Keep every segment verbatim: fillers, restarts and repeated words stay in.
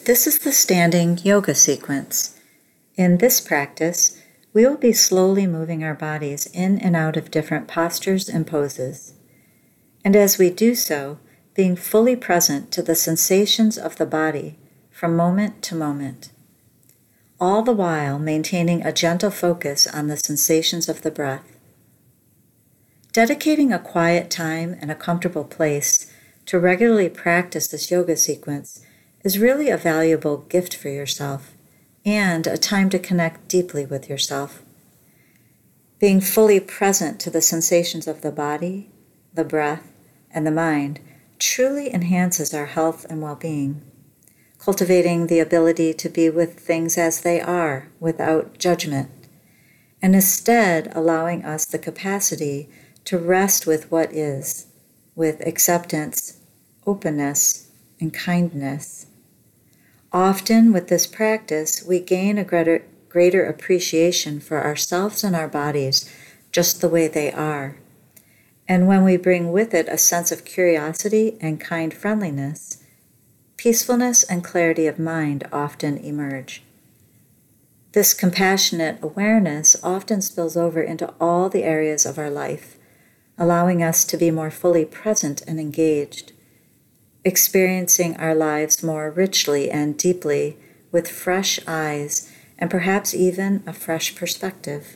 This is the standing yoga sequence. In this practice, we will be slowly moving our bodies in and out of different postures and poses. And as we do so, being fully present to the sensations of the body from moment to moment, all the while maintaining a gentle focus on the sensations of the breath. Dedicating a quiet time and a comfortable place to regularly practice this yoga sequence is really a valuable gift for yourself and a time to connect deeply with yourself. Being fully present to the sensations of the body, the breath, and the mind truly enhances our health and well-being, cultivating the ability to be with things as they are without judgment, and instead allowing us the capacity to rest with what is, with acceptance, openness, and kindness. Often with this practice, we gain a greater, greater appreciation for ourselves and our bodies just the way they are. And when we bring with it a sense of curiosity and kind friendliness, peacefulness and clarity of mind often emerge. This compassionate awareness often spills over into all the areas of our life, allowing us to be more fully present and engaged, experiencing our lives more richly and deeply with fresh eyes and perhaps even a fresh perspective.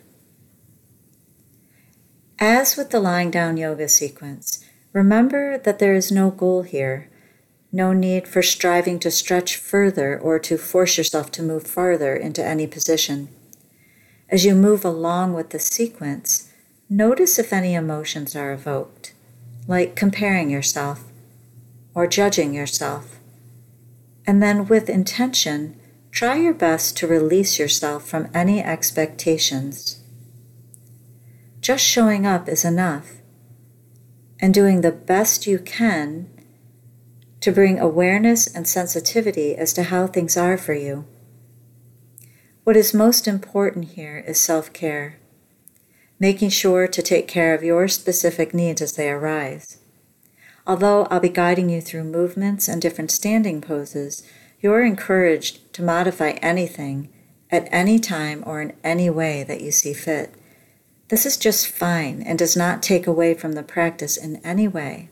As with the lying down yoga sequence, remember that there is no goal here, no need for striving to stretch further or to force yourself to move farther into any position. As you move along with the sequence, notice if any emotions are evoked, like comparing yourself or judging yourself. And then with intention, try your best to release yourself from any expectations. Just showing up is enough, and doing the best you can to bring awareness and sensitivity as to how things are for you. What is most important here is self-care, making sure to take care of your specific needs as they arise. Although I'll be guiding you through movements and different standing poses, you're encouraged to modify anything at any time or in any way that you see fit. This is just fine and does not take away from the practice in any way.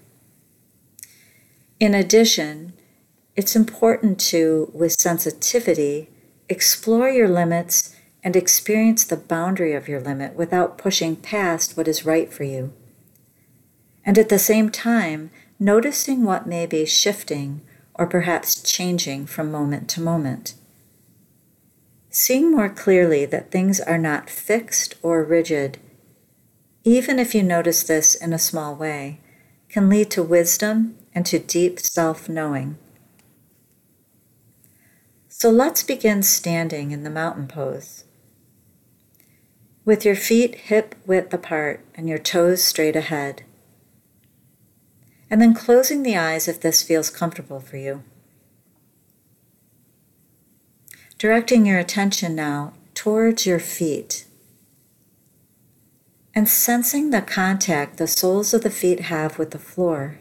In addition, it's important to, with sensitivity, explore your limits and experience the boundary of your limit without pushing past what is right for you. And at the same time, noticing what may be shifting or perhaps changing from moment to moment. Seeing more clearly that things are not fixed or rigid, even if you notice this in a small way, can lead to wisdom and to deep self-knowing. So let's begin standing in the mountain pose. With your feet hip-width apart and your toes straight ahead. And then closing the eyes if this feels comfortable for you. Directing your attention now towards your feet and sensing the contact the soles of the feet have with the floor.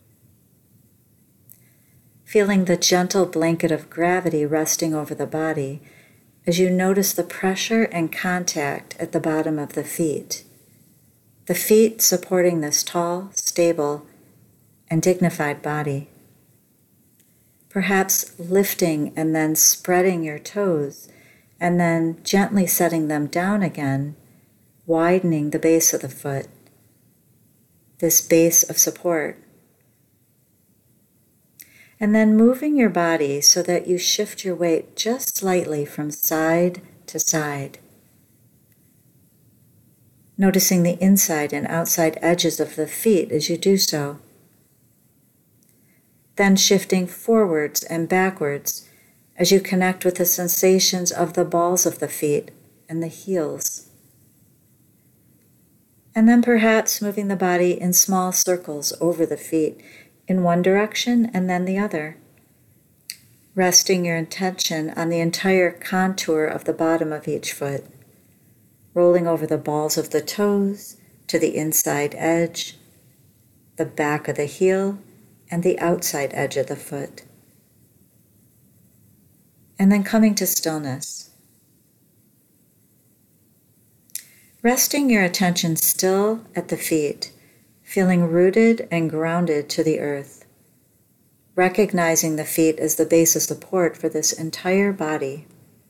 Feeling the gentle blanket of gravity resting over the body as you notice the pressure and contact at the bottom of the feet. The feet supporting this tall, stable, and dignified body. Perhaps lifting and then spreading your toes and then gently setting them down again, widening the base of the foot, this base of support. And then moving your body so that you shift your weight just slightly from side to side. Noticing the inside and outside edges of the feet as you do so. Then shifting forwards and backwards as you connect with the sensations of the balls of the feet and the heels. And then perhaps moving the body in small circles over the feet in one direction and then the other. Resting your intention on the entire contour of the bottom of each foot, rolling over the balls of the toes to the inside edge, the back of the heel, and the outside edge of the foot. and then coming to stillness. Resting your attention still at the feet, feeling rooted and grounded to the earth, recognizing the feet as the base of support for this entire body.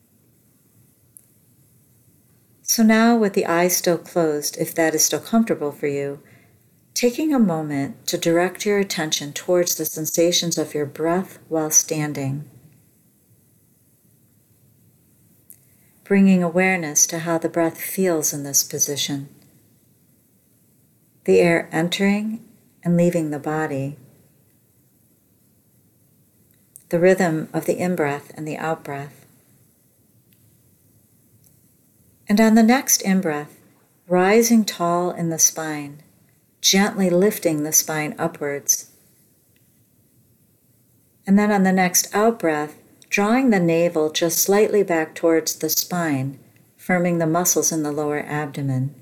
So now, with the eyes still closed, if that is still comfortable for you, taking a moment to direct your attention towards the sensations of your breath while standing, bringing awareness to how the breath feels in this position, the air entering and leaving the body, the rhythm of the in-breath and the out-breath. And on the next in-breath, rising tall in the spine, gently lifting the spine upwards. And then on the next out-breath, drawing the navel just slightly back towards the spine, firming the muscles in the lower abdomen.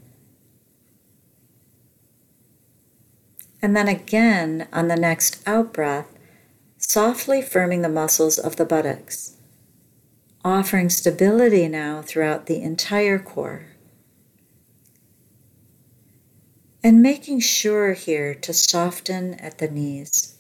And then again, on the next out-breath, softly firming the muscles of the buttocks, offering stability now throughout the entire core. And making sure here to soften at the knees.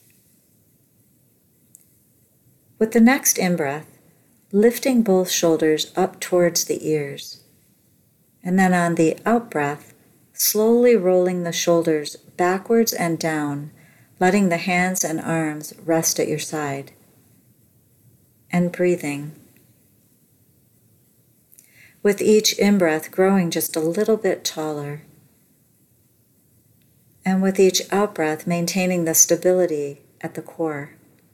With the next in-breath, lifting both shoulders up towards the ears. And then on the out-breath, slowly rolling the shoulders backwards and down, letting the hands and arms rest at your side. And breathing. With each in-breath, growing just a little bit taller. And with each out-breath, maintaining the stability at the core.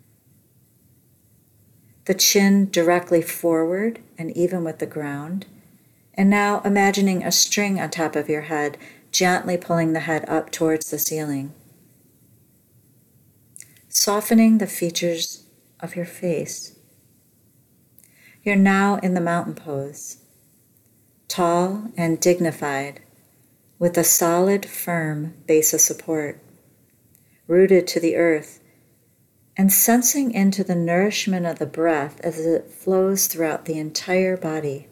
The chin directly forward and even with the ground. And now imagining a string on top of your head, gently pulling the head up towards the ceiling. Softening the features of your face. You're now in the mountain pose, tall and dignified, with a solid, firm base of support, rooted to the earth, and sensing into the nourishment of the breath as it flows throughout the entire body.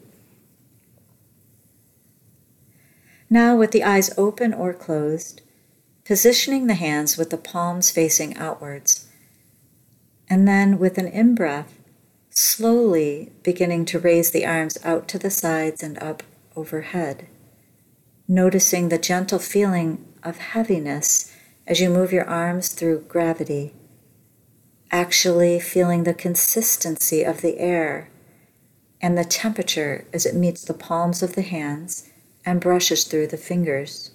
Now, with the eyes open or closed, positioning the hands with the palms facing outwards, and then with an in-breath, slowly beginning to raise the arms out to the sides and up overhead, noticing the gentle feeling of heaviness as you move your arms through gravity, actually feeling the consistency of the air and the temperature as it meets the palms of the hands and brushes through the fingers.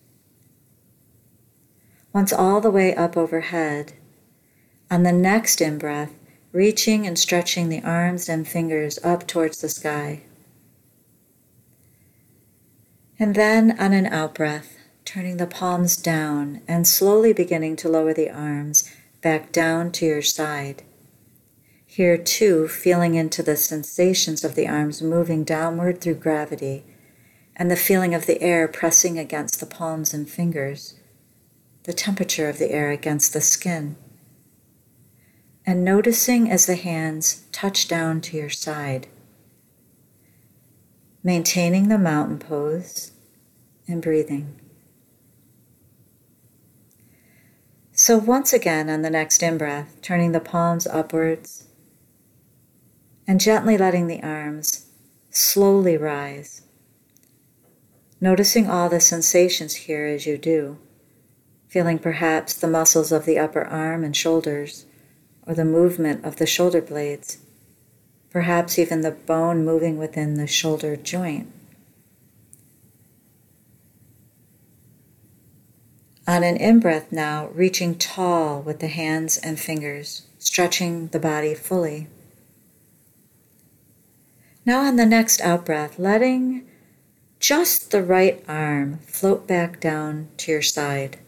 Once all the way up overhead, on the next in-breath, reaching and stretching the arms and fingers up towards the sky. And then on an out-breath, turning the palms down and slowly beginning to lower the arms back down to your side. Here too, feeling into the sensations of the arms moving downward through gravity and the feeling of the air pressing against the palms and fingers, the temperature of the air against the skin. And noticing as the hands touch down to your side. Maintaining the mountain pose and breathing. So once again on the next in-breath, turning the palms upwards and gently letting the arms slowly rise. Noticing all the sensations here as you do, feeling perhaps the muscles of the upper arm and shoulders, or the movement of the shoulder blades, perhaps even the bone moving within the shoulder joint. On an in-breath now, reaching tall with the hands and fingers, stretching the body fully. Now on the next out-breath, letting just the right arm float back down to your side.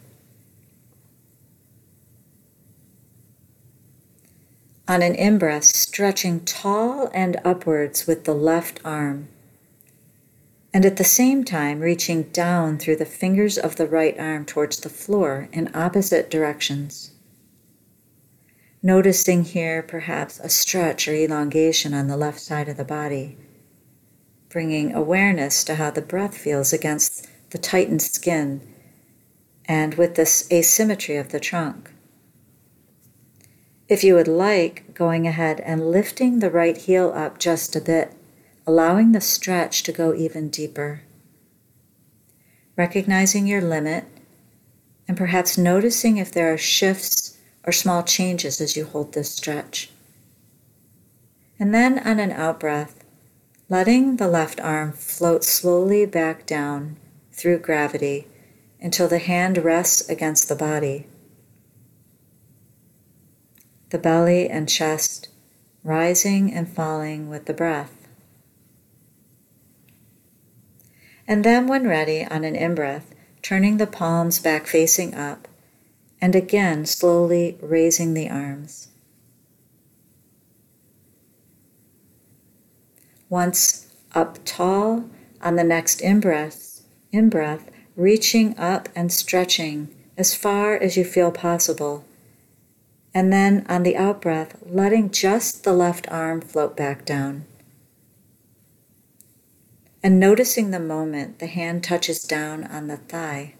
On an in-breath, stretching tall and upwards with the left arm, and at the same time reaching down through the fingers of the right arm towards the floor in opposite directions. Noticing here perhaps a stretch or elongation on the left side of the body, bringing awareness to how the breath feels against the tightened skin and with this asymmetry of the trunk. If you would like, going ahead and lifting the right heel up just a bit, allowing the stretch to go even deeper. Recognizing your limit and perhaps noticing if there are shifts or small changes as you hold this stretch. And then on an out-breath, letting the left arm float slowly back down through gravity until the hand rests against the body. The belly and chest rising and falling with the breath. And then when ready, on an in-breath, turning the palms back facing up, and again slowly raising the arms. Once up tall, on the next in-breath, in-breath, reaching up and stretching as far as you feel possible. And then on the out-breath, letting just the left arm float back down. And noticing the moment the hand touches down on the thigh.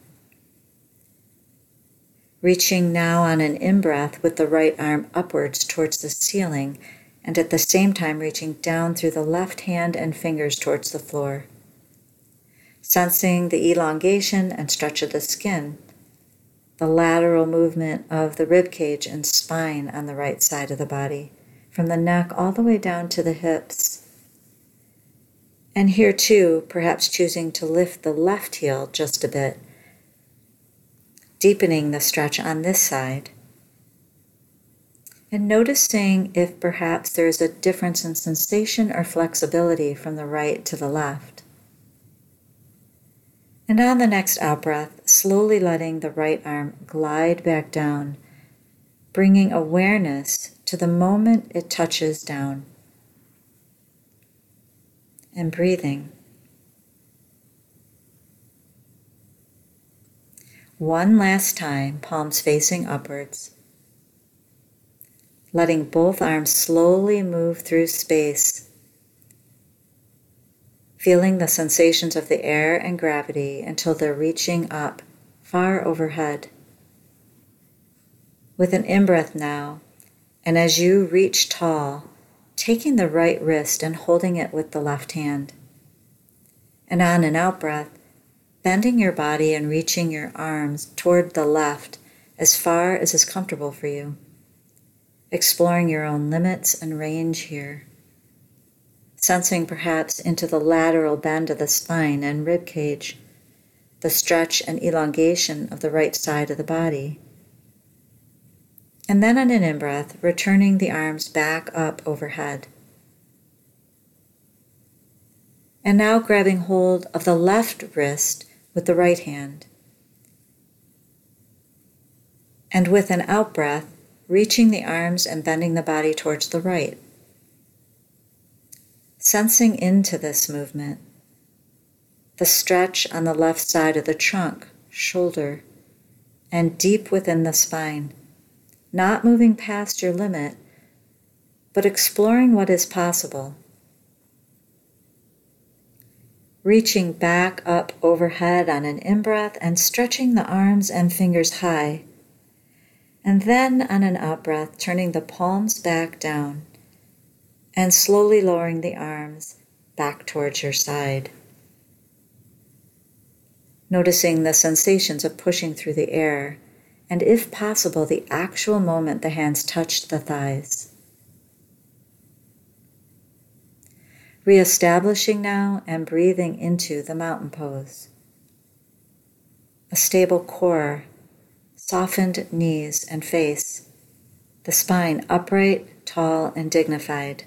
Reaching now on an in-breath with the right arm upwards towards the ceiling, and at the same time reaching down through the left hand and fingers towards the floor. Sensing the elongation and stretch of the skin, the lateral movement of the rib cage and spine on the right side of the body, from the neck all the way down to the hips. And here too, perhaps choosing to lift the left heel just a bit, deepening the stretch on this side. And noticing if perhaps there is a difference in sensation or flexibility from the right to the left. And on the next out-breath, slowly letting the right arm glide back down, bringing awareness to the moment it touches down. And breathing. One last time, palms facing upwards. Letting both arms slowly move through space. Feeling the sensations of the air and gravity until they're reaching up, far overhead. With an in-breath now, and as you reach tall, taking the right wrist and holding it with the left hand. And on an out-breath, bending your body and reaching your arms toward the left as far as is comfortable for you. Exploring your own limits and range here. Sensing perhaps into the lateral bend of the spine and rib cage, the stretch and elongation of the right side of the body. And then on an in-breath, returning the arms back up overhead. And now grabbing hold of the left wrist with the right hand. And with an out-breath, reaching the arms and bending the body towards the right. Sensing into this movement, the stretch on the left side of the trunk, shoulder, and deep within the spine. Not moving past your limit, but exploring what is possible. Reaching back up overhead on an in-breath and stretching the arms and fingers high. And then on an out-breath, turning the palms back down and slowly lowering the arms back towards your side. Noticing the sensations of pushing through the air, and if possible, the actual moment the hands touched the thighs. Reestablishing now and breathing into the mountain pose. A stable core, softened knees and face, the spine upright, tall, and dignified.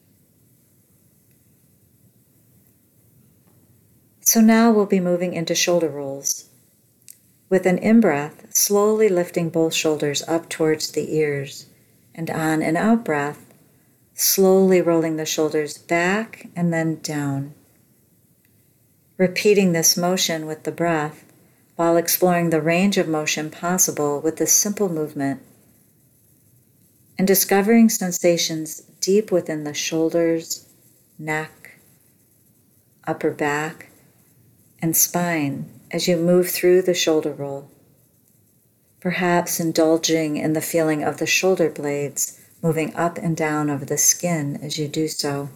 So now we'll be moving into shoulder rolls. With an in-breath, slowly lifting both shoulders up towards the ears, and on an out-breath, slowly rolling the shoulders back and then down. Repeating this motion with the breath while exploring the range of motion possible with this simple movement. and discovering sensations deep within the shoulders, neck, upper back, and spine as you move through the shoulder roll, perhaps indulging in the feeling of the shoulder blades moving up and down over the skin as you do so.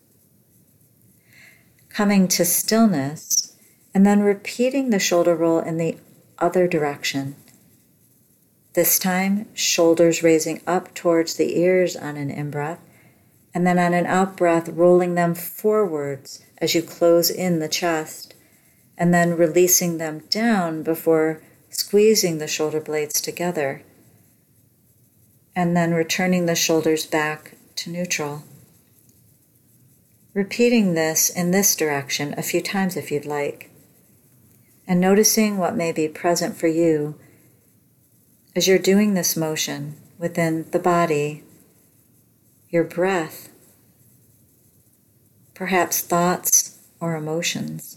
Coming to stillness, and then repeating the shoulder roll in the other direction. This time, shoulders raising up towards the ears on an in-breath, and then on an out-breath, rolling them forwards as you close in the chest, and then releasing them down before squeezing the shoulder blades together, and then returning the shoulders back to neutral. Repeating this in this direction a few times if you'd like, and noticing what may be present for you as you're doing this motion within the body, your breath, perhaps thoughts or emotions.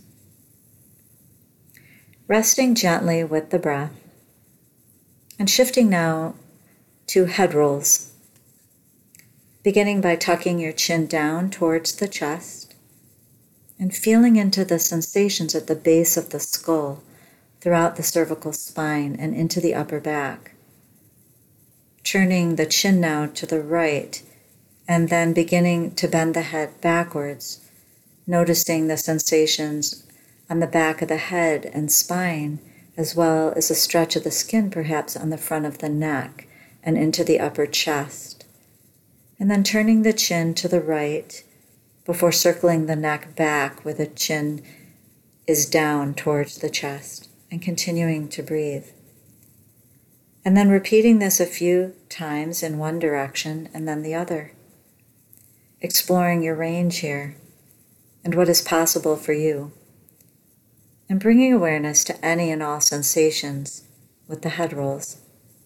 Resting gently with the breath, and shifting now to head rolls, beginning by tucking your chin down towards the chest and feeling into the sensations at the base of the skull, throughout the cervical spine and into the upper back. Turning the chin now to the right, and then beginning to bend the head backwards, noticing the sensations on the back of the head and spine, as well as a stretch of the skin perhaps on the front of the neck and into the upper chest. And then turning the chin to the right before circling the neck back where the chin is down towards the chest, and continuing to breathe. And then repeating this a few times in one direction and then the other. Exploring your range here and what is possible for you. And bringing awareness to any and all sensations with the head rolls.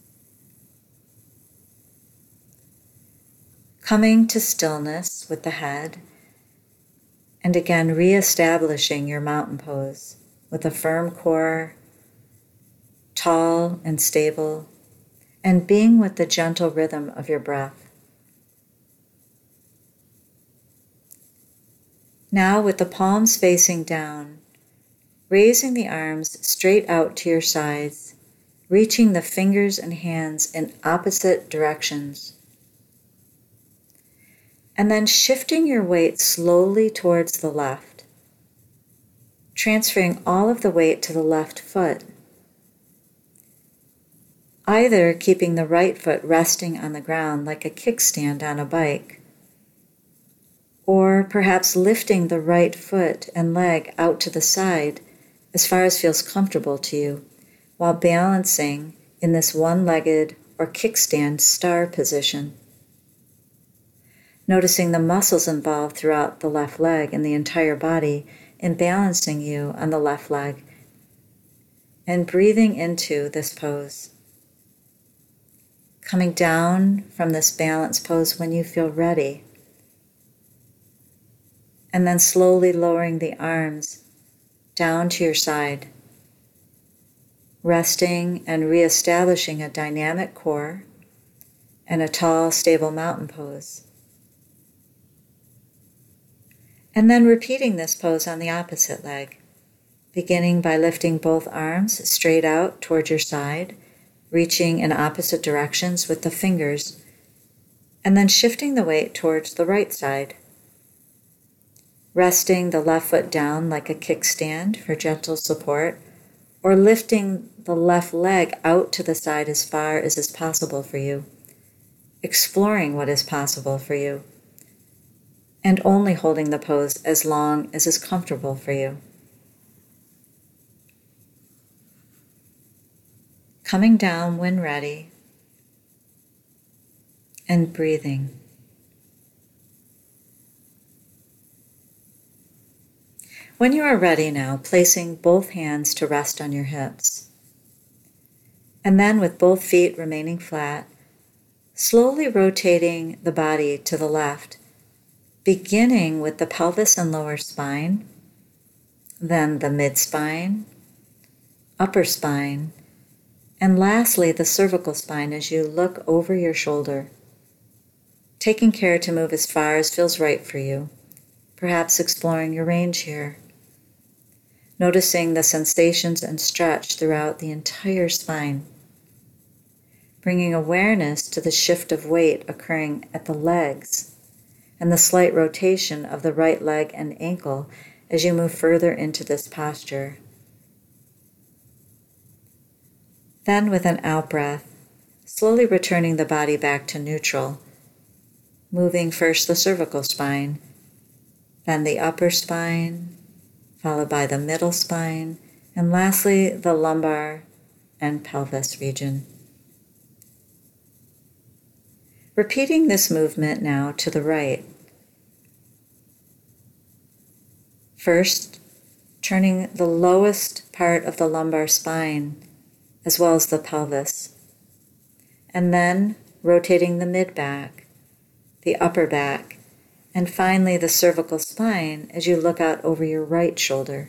Coming to stillness with the head, and again reestablishing your mountain pose with a firm core, tall and stable, and being with the gentle rhythm of your breath. Now with the palms facing down, raising the arms straight out to your sides, reaching the fingers and hands in opposite directions. And then shifting your weight slowly towards the left, transferring all of the weight to the left foot, either keeping the right foot resting on the ground like a kickstand on a bike, or perhaps lifting the right foot and leg out to the side as far as feels comfortable to you, while balancing in this one-legged or kickstand star position. Noticing the muscles involved throughout the left leg and the entire body in balancing you on the left leg, and breathing into this pose. Coming down from this balanced pose when you feel ready, and then slowly lowering the arms down to your side, resting and reestablishing a dynamic core and a tall, stable mountain pose. And then repeating this pose on the opposite leg, beginning by lifting both arms straight out towards your side, reaching in opposite directions with the fingers, and then shifting the weight towards the right side. Resting the left foot down like a kickstand for gentle support, or lifting the left leg out to the side as far as is possible for you, exploring what is possible for you, and only holding the pose as long as is comfortable for you. Coming down when ready, and breathing. When you are ready now, placing both hands to rest on your hips, and then with both feet remaining flat, slowly rotating the body to the left, beginning with the pelvis and lower spine, then the mid-spine, upper spine, and lastly the cervical spine as you look over your shoulder. taking care to move as far as feels right for you, perhaps exploring your range here. Noticing the sensations and stretch throughout the entire spine. Bringing awareness to the shift of weight occurring at the legs and the slight rotation of the right leg and ankle as you move further into this posture. Then with an out-breath, slowly returning the body back to neutral, moving first the cervical spine, then the upper spine, followed by the middle spine, and lastly the lumbar and pelvis region. Repeating this movement now to the right. First, turning the lowest part of the lumbar spine as well as the pelvis, and then rotating the mid-back, the upper back, and finally the cervical spine as you look out over your right shoulder.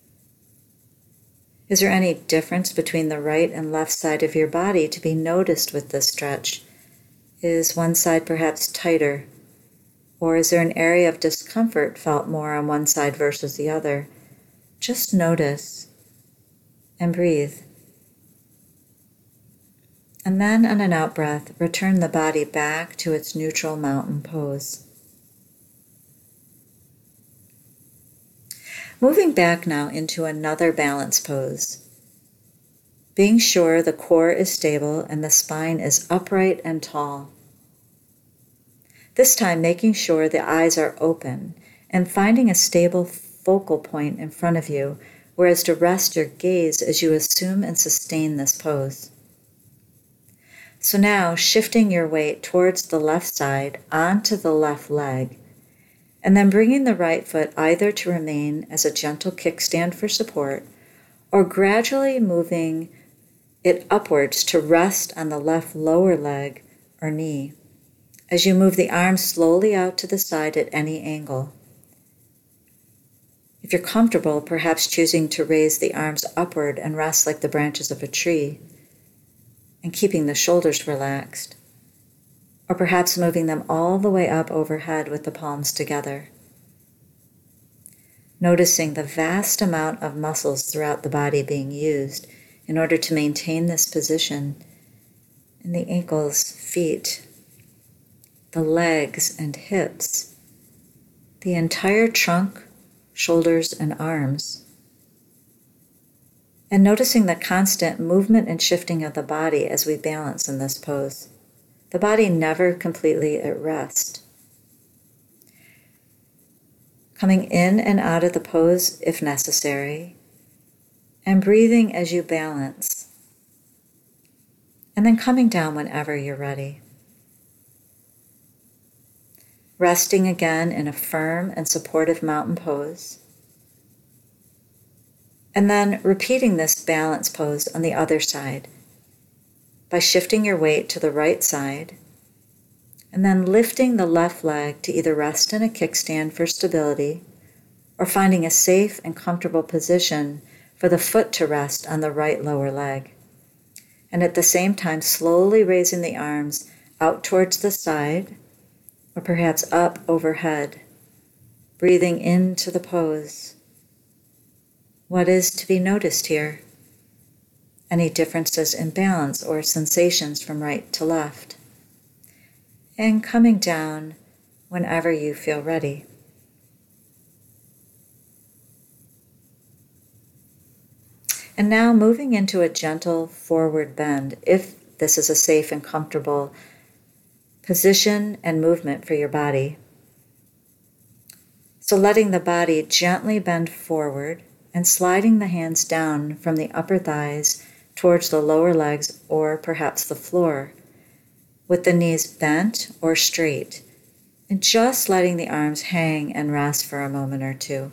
Is there any difference between the right and left side of your body to be noticed with this stretch? Is one side perhaps tighter? Or is there an area of discomfort felt more on one side versus the other? Just notice and breathe. And then on an out-breath, return the body back to its neutral mountain pose. Moving back now into another balance pose. Being sure the core is stable and the spine is upright and tall. This time making sure the eyes are open and finding a stable focal point in front of you, whereas to rest your gaze as you assume and sustain this pose. So now shifting your weight towards the left side onto the left leg, and then bringing the right foot either to remain as a gentle kickstand for support or gradually moving it upwards to rest on the left lower leg or knee as you move the arms slowly out to the side at any angle. If you're comfortable, perhaps choosing to raise the arms upward and rest like the branches of a tree and keeping the shoulders relaxed, or perhaps moving them all the way up overhead with the palms together. Noticing the vast amount of muscles throughout the body being used in order to maintain this position in the ankles, feet, the legs and hips, the entire trunk, shoulders, and arms. And noticing the constant movement and shifting of the body as we balance in this pose. The body never completely at rest. Coming in and out of the pose if necessary, and breathing as you balance, and then coming down whenever you're ready. Resting again in a firm and supportive mountain pose, and then repeating this balance pose on the other side by shifting your weight to the right side and then lifting the left leg to either rest in a kickstand for stability or finding a safe and comfortable position for the foot to rest on the right lower leg. And at the same time, slowly raising the arms out towards the side or perhaps up overhead, breathing into the pose. What is to be noticed here? Any differences in balance or sensations from right to left? And coming down whenever you feel ready. And now moving into a gentle forward bend, if this is a safe and comfortable position and movement for your body. So letting the body gently bend forward and sliding the hands down from the upper thighs towards the lower legs or perhaps the floor, with the knees bent or straight, and just letting the arms hang and rest for a moment or two.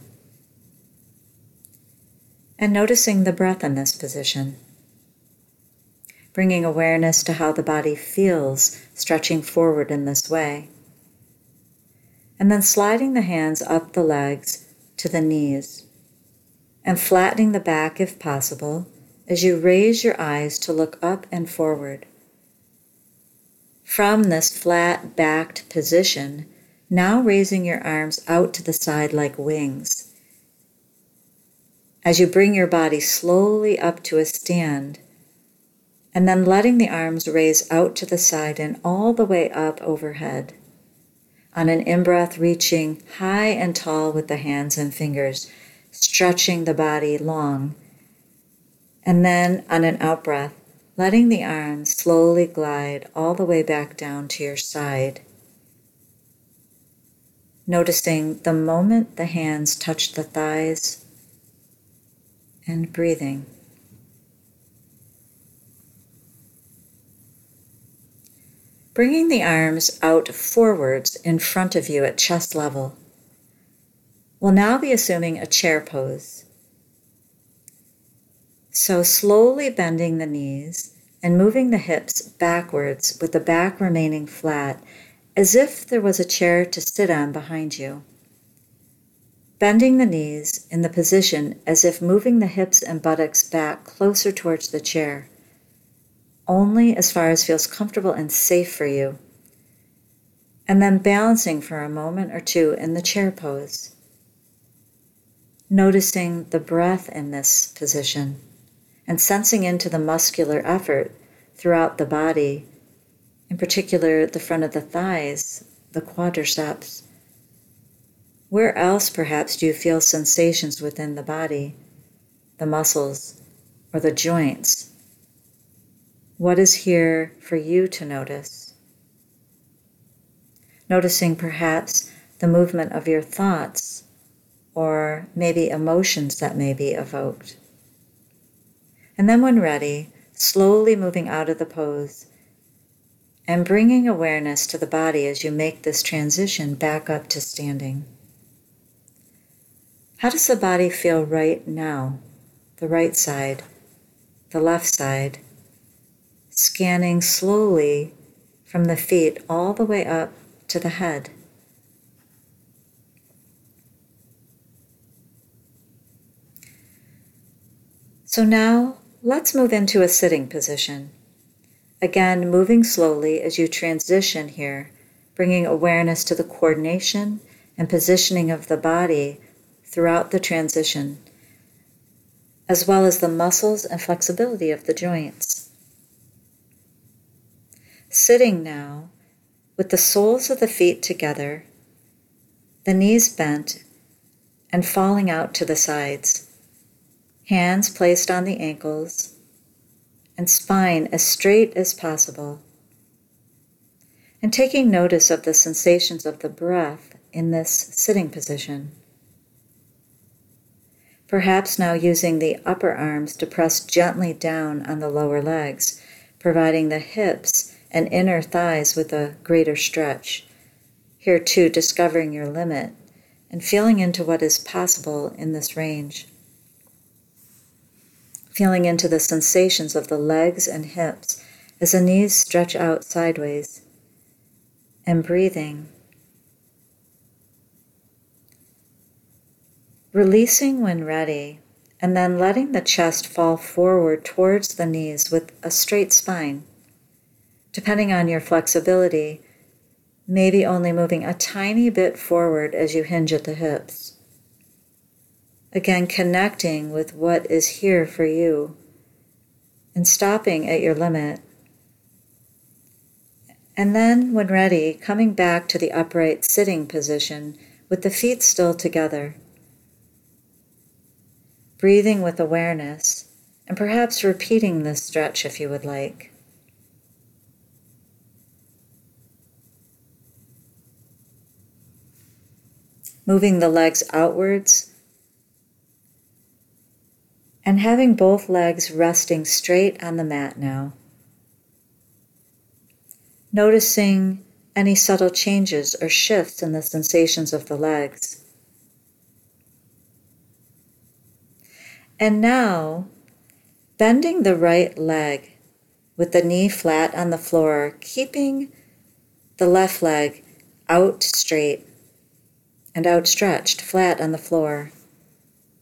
And noticing the breath in this position, bringing awareness to how the body feels stretching forward in this way, and then sliding the hands up the legs to the knees, and flattening the back if possible as you raise your eyes to look up and forward. From this flat-backed position, now raising your arms out to the side like wings. As you bring your body slowly up to a stand, and then letting the arms raise out to the side and all the way up overhead. On an in-breath, reaching high and tall with the hands and fingers, stretching the body long. And then on an out-breath, letting the arms slowly glide all the way back down to your side. Noticing the moment the hands touch the thighs and breathing. Bringing the arms out forwards in front of you at chest level. We'll now be assuming a chair pose. So slowly bending the knees and moving the hips backwards with the back remaining flat, as if there was a chair to sit on behind you. Bending the knees in the position as if moving the hips and buttocks back closer towards the chair, only as far as feels comfortable and safe for you. And then balancing for a moment or two in the chair pose. Noticing the breath in this position and sensing into the muscular effort throughout the body, in particular the front of the thighs, the quadriceps. Where else perhaps do you feel sensations within the body, the muscles, or the joints? What is here for you to notice? Noticing perhaps the movement of your thoughts, or maybe emotions that may be evoked. And then when ready, slowly moving out of the pose and bringing awareness to the body as you make this transition back up to standing. How does the body feel right now? The right side, the left side, scanning slowly from the feet all the way up to the head. So now, let's move into a sitting position. Again, moving slowly as you transition here, bringing awareness to the coordination and positioning of the body throughout the transition, as well as the muscles and flexibility of the joints. Sitting now, with the soles of the feet together, the knees bent and falling out to the sides. Hands placed on the ankles, and spine as straight as possible. And taking notice of the sensations of the breath in this sitting position. Perhaps now using the upper arms to press gently down on the lower legs, providing the hips and inner thighs with a greater stretch. Here too, discovering your limit and feeling into what is possible in this range. Feeling into the sensations of the legs and hips as the knees stretch out sideways, and breathing. Releasing when ready, and then letting the chest fall forward towards the knees with a straight spine. Depending on your flexibility, maybe only moving a tiny bit forward as you hinge at the hips. Again, connecting with what is here for you and stopping at your limit. And then, when ready, coming back to the upright sitting position with the feet still together. Breathing with awareness and perhaps repeating this stretch if you would like. Moving the legs outwards and having both legs resting straight on the mat now. Noticing any subtle changes or shifts in the sensations of the legs. And now, bending the right leg with the knee flat on the floor, keeping the left leg out straight and outstretched, flat on the floor.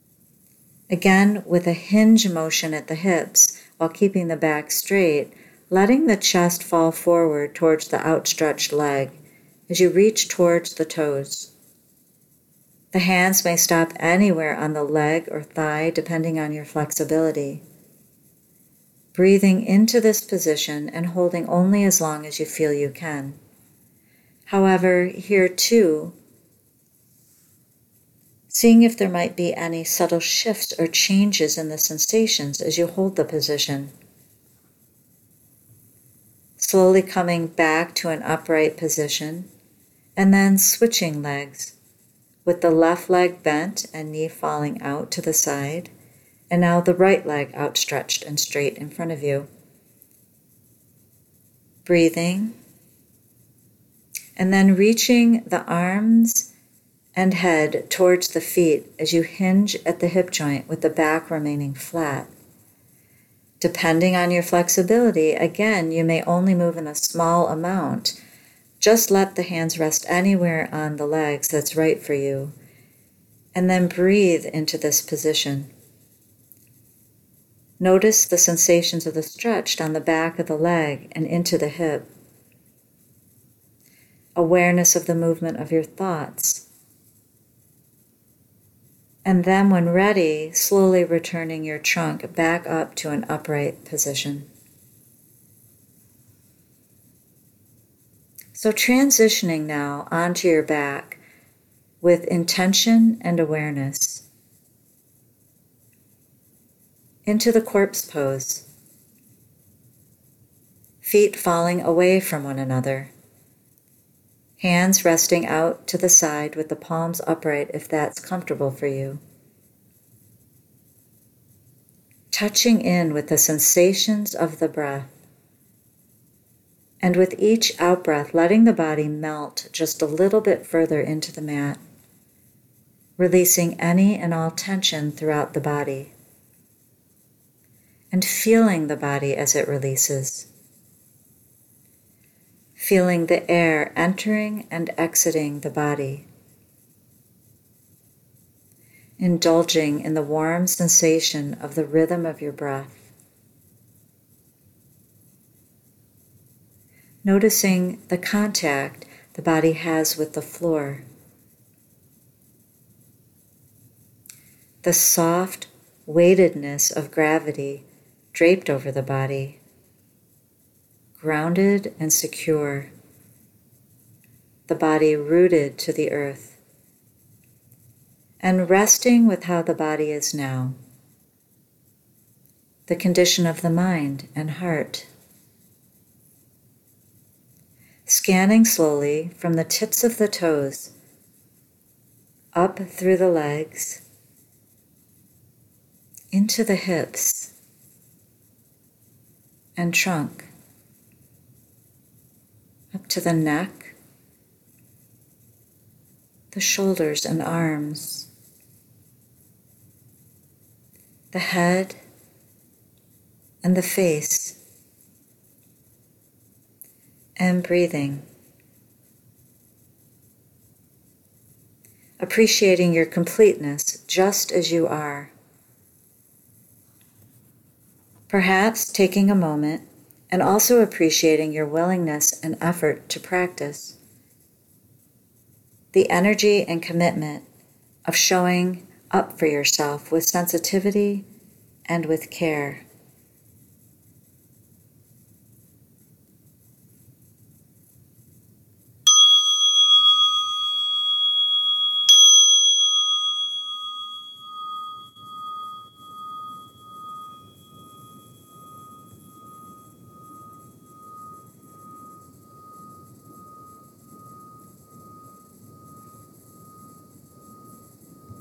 Again, with a hinge motion at the hips, while keeping the back straight, letting the chest fall forward towards the outstretched leg as you reach towards the toes. The hands may stop anywhere on the leg or thigh depending on your flexibility. Breathing into this position and holding only as long as you feel you can. However, here too, seeing if there might be any subtle shifts or changes in the sensations as you hold the position. Slowly coming back to an upright position, and then switching legs, with the left leg bent and knee falling out to the side, and now the right leg outstretched and straight in front of you. Breathing, and then reaching the arms and head towards the feet as you hinge at the hip joint with the back remaining flat. Depending on your flexibility, again, you may only move in a small amount. Just let the hands rest anywhere on the legs that's right for you, and then breathe into this position. Notice the sensations of the stretch on the back of the leg and into the hip. Awareness of the movement of your thoughts. And then when ready, slowly returning your trunk back up to an upright position. So transitioning now onto your back with intention and awareness. Into the corpse pose. Feet falling away from one another. Hands resting out to the side with the palms upright if that's comfortable for you. Touching in with the sensations of the breath. And with each out-breath, letting the body melt just a little bit further into the mat, releasing any and all tension throughout the body, and feeling the body as it releases. Feeling the air entering and exiting the body. Indulging in the warm sensation of the rhythm of your breath. Noticing the contact the body has with the floor. The soft weightedness of gravity draped over the body. Grounded and secure, the body rooted to the earth, and resting with how the body is now, the condition of the mind and heart. Scanning slowly from the tips of the toes, up through the legs, into the hips and trunk, up to the neck, the shoulders and arms, the head and the face, and breathing. Appreciating your completeness just as you are. Perhaps taking a moment and also appreciating your willingness and effort to practice. The energy and commitment of showing up for yourself with sensitivity and with care.